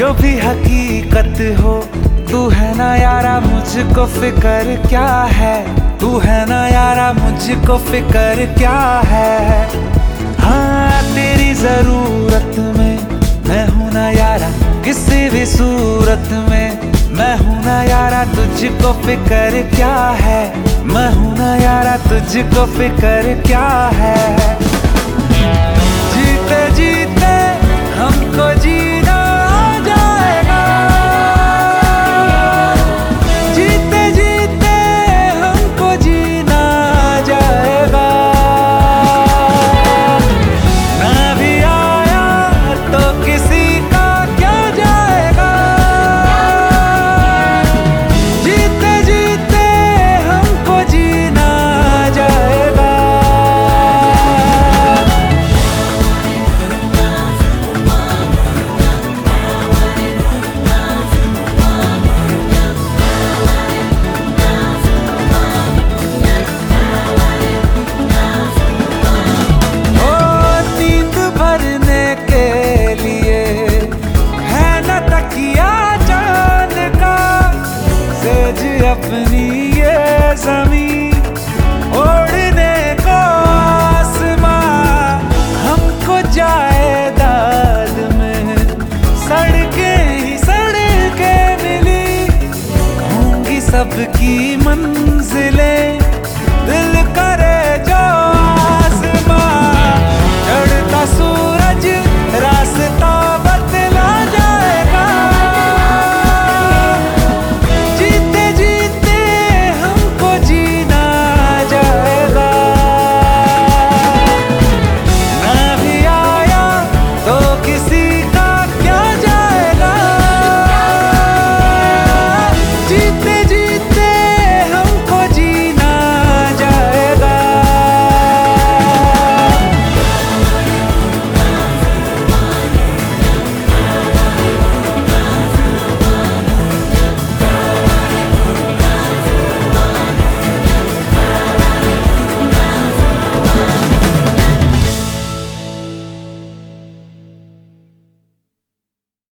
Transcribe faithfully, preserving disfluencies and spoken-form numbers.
जो भी हकीकत हो, तू है ना यारा मुझको फिक्र क्या है, तू है ना यारा मुझको फिक्र क्या है। हाँ तेरी जरूरत में मैं हूं ना यारा, किसी भी सूरत में मैं हूं ना यारा, तुझको फिक्र क्या है, मैं हूं ना यारा, तुझको फिक्र क्या है। जीते जीते हमको जीना आ जाएगा, जीते जीते हमको जीना आ जाएगा। ना भी आया तो किसी का क्या जाएगा, जीते जीते हमको जीना आ जाएगा। अपनी ये ज़मीन ओढ़ने को आसमां, हमको जायदाद में सड़कें ही सड़कें मिली, होंगी सबकी मंजिलें